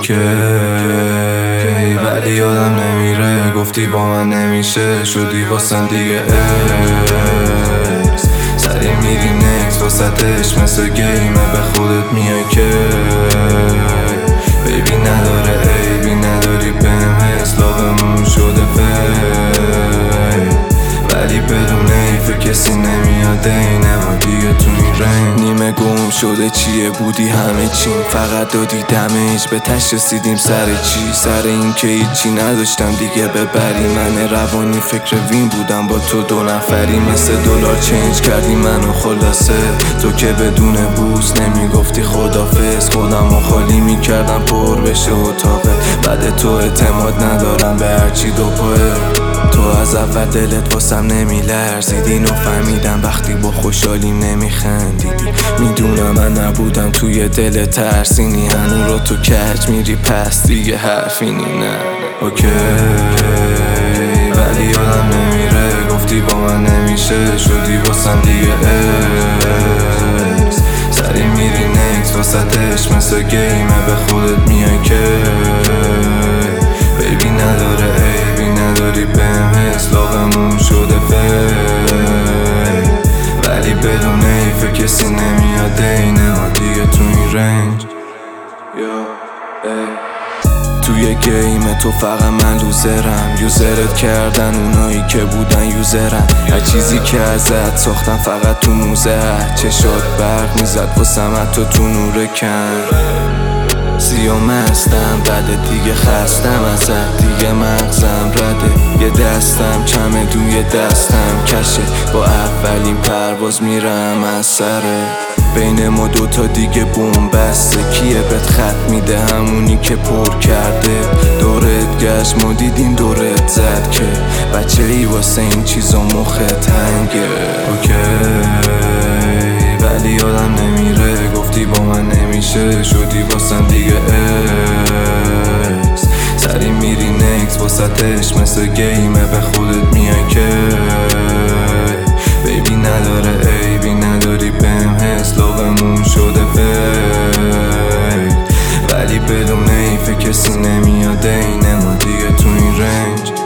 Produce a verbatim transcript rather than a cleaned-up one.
اوکی ولی یادم نمیره گفتی با من نمیشه شدی واسم دیگه اکس سری میری نکس واسطش مثل گیمه به خودت میای که بیبی نداره عیبی نداری بهم حس لاغمون شده فیل ولی بدون ایفه کسی نمیاد اینه ما دیگه تو این رنگ نیمه گم شده چیه بودی همه چیم فقط دادی دمج به تش رسیدیم سر چی سر این که هیچی نداشتم دیگه ببری من روانی فکر وین بودم با تو دو نفری مثل دلار چنج کردی منو خلاصه تو که بدون بوس نمیگفتی خدافظ خودم و خالی میکردم پر بشه اتاقه بعد تو اعتماد ندارم به هرچی دو پاه تو از اول دلت واسم نمیلرزیدی اینو فهمیدم وقتی با خوشحالیم نمیخندیدی میدونم من نبودم توی دل ترسینی هنو رو تو کج میری پس دیگه حرفی نی نه اوکی ولی یادم نمیره گفتی با من نمیشه شدی واسم دیگه اکس سری میری نکس واسطش مثل گیمه به خودت میای که بیبی نداره عیبی نداری بهم حس لاغمون شده فیل ولی بدون ایفه کسی نمیاد اینه ما دیگه تو این رنج توی گیم تو فقط من لوزرم یوزرت کردن اونایی که بودن یوزرم هر چیزی که ازت ساختم فقط تو موزه چشات برق میزد واسم حتی تو نور کم سیام هستم بعد دیگه خستم ازت دیگه مغزم رده یه دستم کمه دوی دستم کشه با اولین پرواز میرم از سره بین ما دوتا دیگه بوم بسته کیه بهت خط میده همونی که پر کرده دورت گشت ما دیدیم دورت زد که بچه ای واسه این چیزا مخت هنگه اوکی ولی یادم نمیره گفتی با من نمیشه شدی واسم دیگه اکس سری میری نکس واسطش مثل گیمه به خودت میای که بیبی نداره عیبی نداری بهم حس لاغمون شده فیل ولی بدون ایفه کسی نمیاد اینه ما دیگه تو این رنج